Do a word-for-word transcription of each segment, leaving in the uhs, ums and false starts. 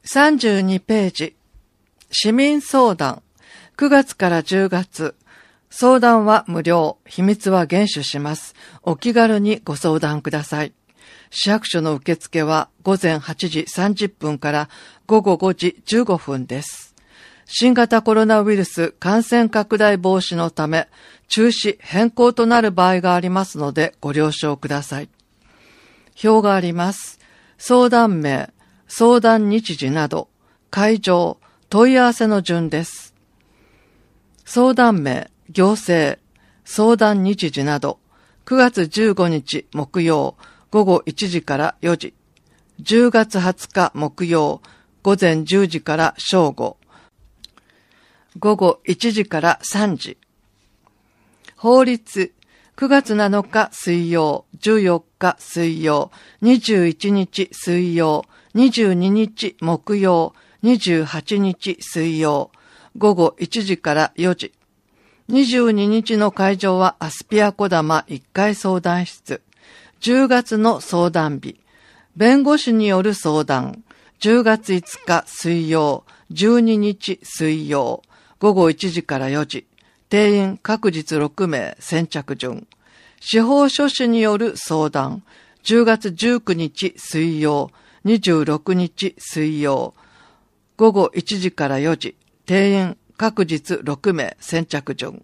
さんじゅうにページ、市民相談、くがつからじゅうがつ、相談は無料、秘密は厳守します。お気軽にご相談ください。市役所の受付はごぜんはちじさんじゅっぷんからごごごじじゅうごふんです。新型コロナウイルス感染拡大防止のため、中止変更となる場合がありますのでご了承ください。表があります。相談名、相談日時など、会場、問い合わせの順です。相談名、行政、相談日時など、くがつじゅうごにち木曜、ごごいちじからよじ、じゅうがつはつか木曜、ごぜんじゅうじから正午、ごごいちじからさんじ。法律、くがつなのか水曜、じゅうよっか水曜、にじゅういちにち水曜、にじゅうににち木曜、にじゅうはちにち水曜、ごごいちじからよじ。にじゅうににちの会場はアスピアこだまいっかい相談室。じゅうがつの相談日。弁護士による相談。じゅうがついつか水曜、じゅうににち水曜、ごごいちじからよじ。定員各日ろくめい、先着順。司法書士による相談。じゅうがつじゅうくにち水曜、にじゅうろくにち水曜、ごごいちじからよじ。定員各日ろくめい、先着順。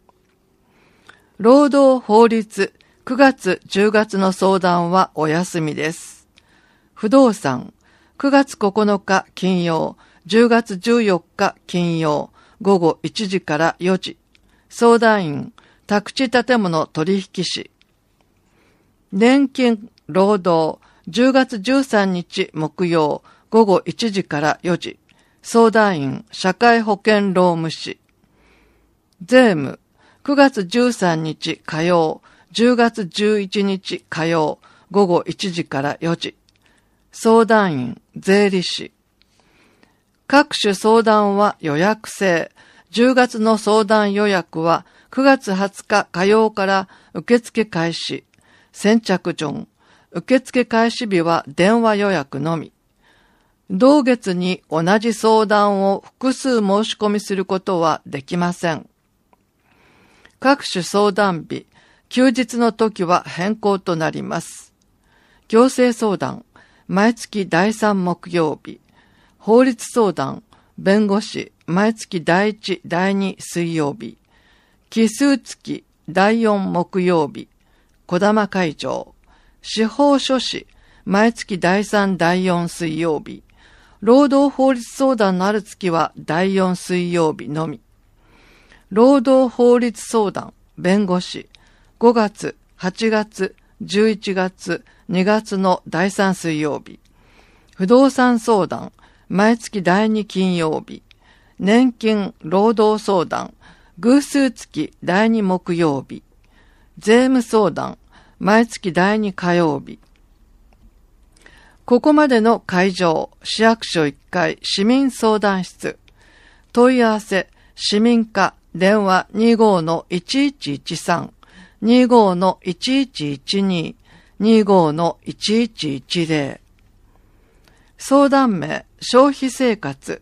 労働法律、くがつじゅうがつの相談はお休みです。不動産、くがつここのか金曜、じゅうがつじゅうよっか金曜、ごごいちじからよじ。相談員、宅地建物取引士。年金、労働、じゅうがつじゅうさんにち木曜、ごごいちじからよじ。相談員、社会保険労務士。税務、くがつじゅうさんにち火曜、じゅうがつじゅういちにち火曜、ごごいちじからよじ。相談員、税理士。各種相談は予約制。じゅうがつの相談予約はくがつはつか火曜から受付開始。先着順。受付開始日は電話予約のみ。同月に同じ相談を複数申し込みすることはできません。各種相談日、休日の時は変更となります。行政相談、毎月だいさん木曜日。法律相談、弁護士、毎月だいいち、だいに水曜日。奇数月、だいよん木曜日。こだま会場。司法書士、毎月だいさん、だいよん水曜日。労働法律相談のある月はだいよん水曜日のみ。労働法律相談、弁護士、ごがつ、はちがつ、じゅういちがつ、にがつのだいさん水曜日。不動産相談、毎月だいに金曜日。年金、労働相談、偶数月だいに木曜日。税務相談、毎月だいに火曜日。ここまでの会場、市役所いっかい市民相談室。問い合わせ、市民課、電話 にごのいちいちいちさん、にごのいちいちいちに、にごのいちいちいちぜろ。相談名、消費生活。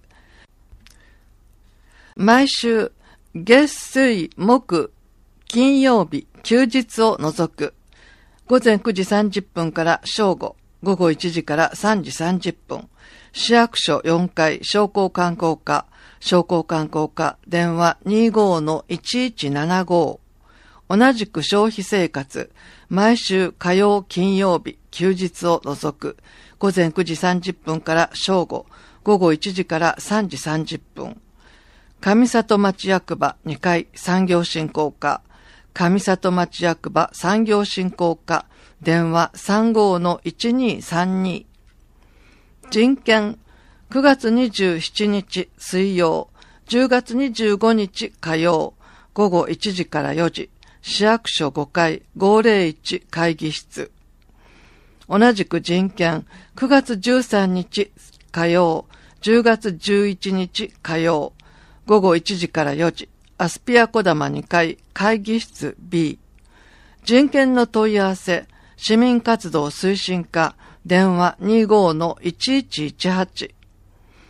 毎週、月水木、金曜日、休日を除く。ごぜんくじさんじゅっぷんから正午。ごごいちじからさんじさんじゅっぷん。市役所よんかい商工観光課、商工観光課、電話 にごのいちいちななご。同じく消費生活、毎週火曜金曜日、休日を除く。ごぜんくじさんじゅっぷんから正午、ごごいちじからさんじさんじゅっぷん。上里町役場にかい産業振興課、上里町役場産業振興課、電話 さんごのいちにさんに。人権、くがつにじゅうしちにち水曜、じゅうがつにじゅうごにち火曜、ごごいちじからよじ、市役所ごかいごぜろいち会議室。同じく人権、くがつじゅうさんにち火曜、じゅうがつじゅういちにち火曜、ごごいちじからよじ、アスピアこだまにかい会議室 B。人権の問い合わせ、市民活動推進課、電話 にごのいちいちいちはち。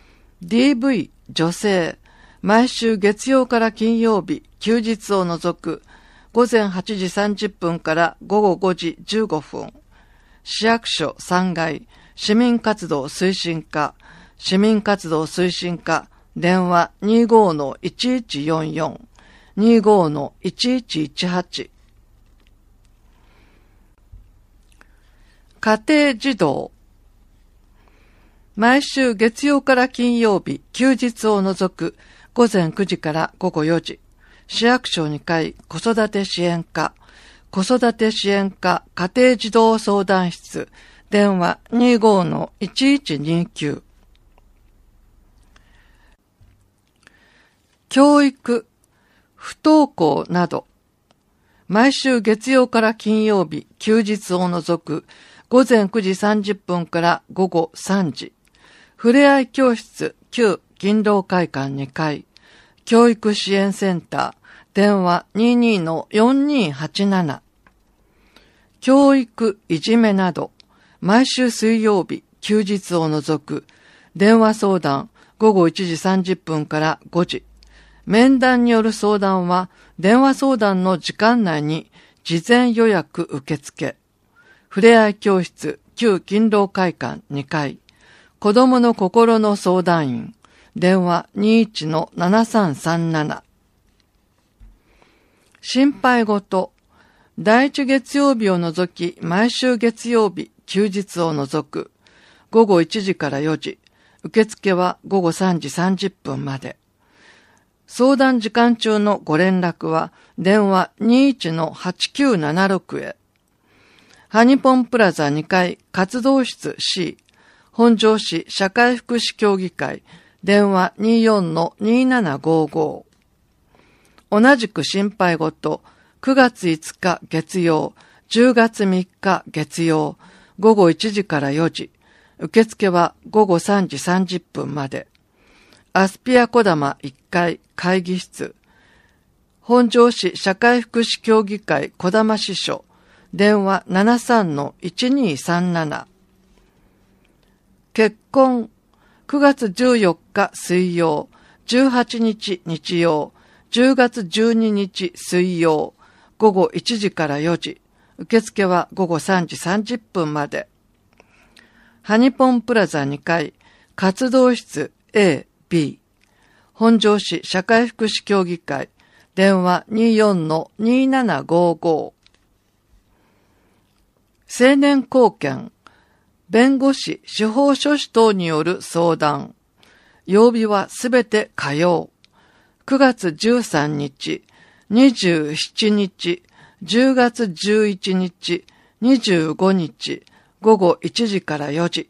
ディーブイ、女性、毎週月曜から金曜日、休日を除く、ごぜんはちじさんじゅっぷんからごごごじじゅうごふん。市役所さんがい、市民活動推進課、市民活動推進課、電話 にじゅうごのいちいちよんよん、にじゅうごのいちいちいちはち。家庭児童。毎週月曜から金曜日、休日を除くごぜんくじからごごよじ。市役所にかい子育て支援課、子育て支援課家庭児童相談室、電話 にじゅうごのいちいちにきゅう。教育、不登校など、毎週月曜から金曜日、休日を除くごぜんくじさんじゅっぷんからごごさんじ。ふれあい教室旧勤労会館にかい、教育支援センター、電話 にじゅうにのよんにはちなな。教育いじめなど、毎週水曜日、休日を除く、電話相談ごごいちじさんじゅっぷんからごじ。面談による相談は、電話相談の時間内に事前予約受付。ふれあい教室旧勤労会館にかい、子供の心の相談員、電話 にじゅういちのななさんさんなな。心配事、第一月曜日を除き、毎週月曜日、休日を除く、ごごいちじからよじ、受付はごごさんじさんじゅっぷんまで。相談時間中のご連絡は、電話 にじゅういちのはちきゅうななろく へ。ハニポンプラザにかい活動室 C、本庄市社会福祉協議会、電話 にじゅうよんのにななごご。同じく心配事、くがついつか月曜、じゅうがつみっか月曜、ごごいちじからよじ、受付はごごさんじさんじゅっぷんまで。アスピアこだまいっかい会議室、本庄市社会福祉協議会こだま支所、電話 ななさんのいちにさんなな。結婚、くがつじゅうよっか水曜、じゅうはちにち日曜、じゅうがつじゅうににち水曜、ごごいちじからよじ、受付はごごさんじさんじゅっぷんまで。ハニポンプラザにかい、活動室 A、B、本庄市社会福祉協議会、電話 にじゅうよんのにななごご。青年貢献、弁護士、司法書士等による相談。曜日はすべて火曜。くがつじゅうさんにち、にじゅうしちにち、じゅうがつじゅういちにち、にじゅうごにち、ごごいちじからよじ。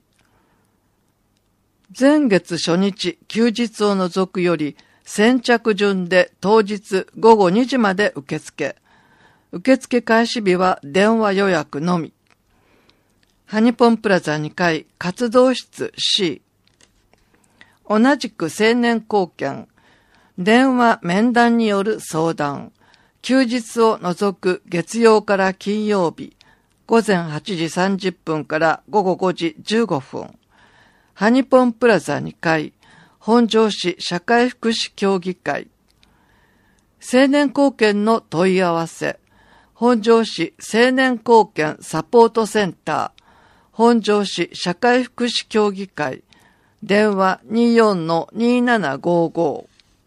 前月初日、休日を除くより、先着順で当日ごごにじまで受付。受付開始日は電話予約のみ。ハニポンプラザにかい活動室 C。同じく青年貢献。電話面談による相談。休日を除く月曜から金曜日。ごぜんはちじさんじゅっぷんからごごごじじゅうごふん。ハニポンプラザにかい。本庄市社会福祉協議会。青年貢献の問い合わせ。本庄市青年貢献サポートセンター。本庄市社会福祉協議会。電話 にじゅうよんのにななごご。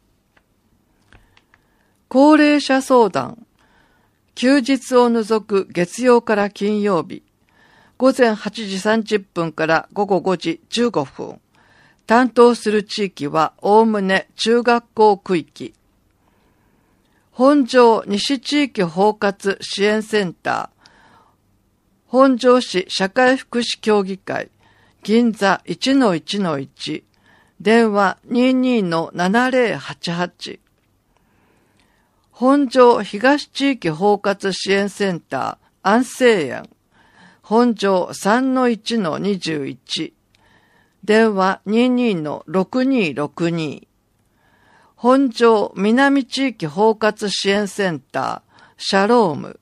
高齢者相談。休日を除く月曜から金曜日。ごぜんはちじさんじゅっぷんからごごごじじゅうごふん。担当する地域はおおむね中学校区域。本庄西地域包括支援センター。本庄市社会福祉協議会。銀座 いちのいちのいち。電話 にじゅうにのななぜろはちはち。本庄東地域包括支援センター安政園。本庄 さんのいちのにじゅういち。電話 にじゅうにのろくにろくに。本庄南地域包括支援センターシャローム。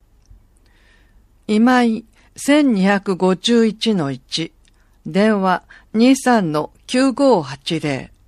今井 せんにひゃくごじゅういちのいち。電話 にじゅうさんのきゅうごはちぜろ。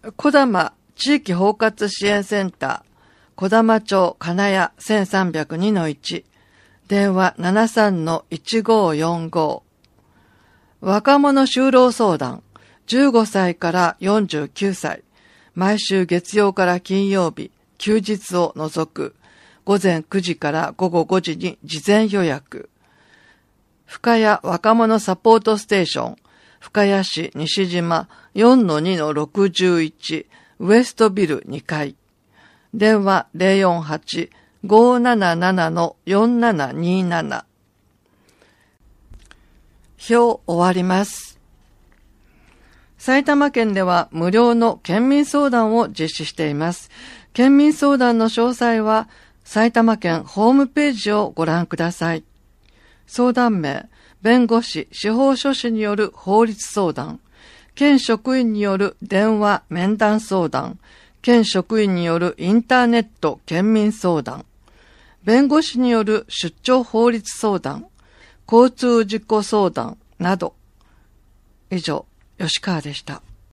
小玉地域包括支援センター、小玉町金谷 せんさんびゃくにのいち、電話 ななさんのいちごよんご。若者就労相談、じゅうごさいからよんじゅうきゅうさい、毎週月曜から金曜日、休日を除く、ごぜんくじからごごごじに事前予約。深谷若者サポートステーション、深谷市西島 よんのにのろくいち、ウエストビルにかい。電話 ゼロよんはち ごーなななな よんななにーなな。表終わります。埼玉県では無料の県民相談を実施しています。県民相談の詳細は埼玉県ホームページをご覧ください。相談名、弁護士、司法書士による法律相談、県職員による電話面談相談、県職員によるインターネット県民相談、弁護士による出張法律相談、交通事故相談など。以上、吉川でした。